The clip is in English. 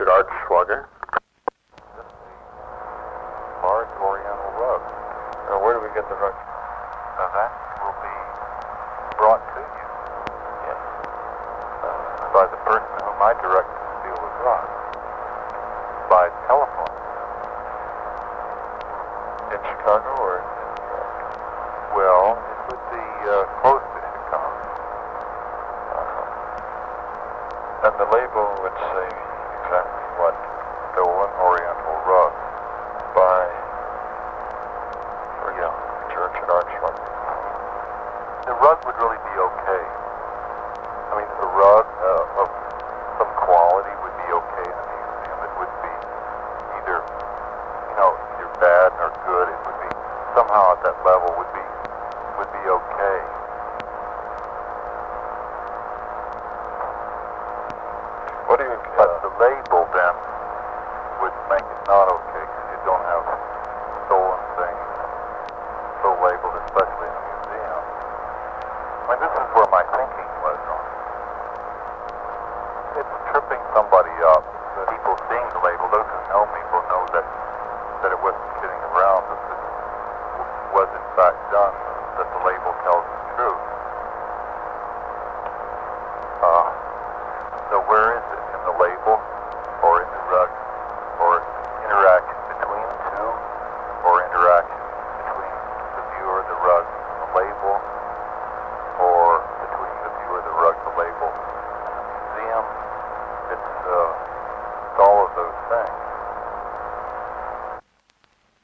Richard Archschwager. This is the large oriental rug. Now, where do we get the rug? That will be brought to you. Yes. By the person whom I direct to steal the rug. By telephone. In Chicago or in Well, it would be close to Chicago. And the label would say exactly what? Stolen Oriental rug. By Richard Archschwager. The rug would really be okay. I mean, a rug of some quality would be okay in a museum. It would be either bad or good. It would be somehow at that level would be okay. What do you? But the label then would make it not okay because you don't have stolen things so labeled, especially in a museum. I mean, this is where my thinking was on it. It's tripping somebody up. People seeing the label, those who know me will know that it wasn't kidding around, that this was in fact done, that the label tells the truth. So where is it? In the label, or in the rug, or interaction between the two, or interaction between the viewer, the rug, and the label, or between the viewer, the rug, the label, and the museum? It's all of those things.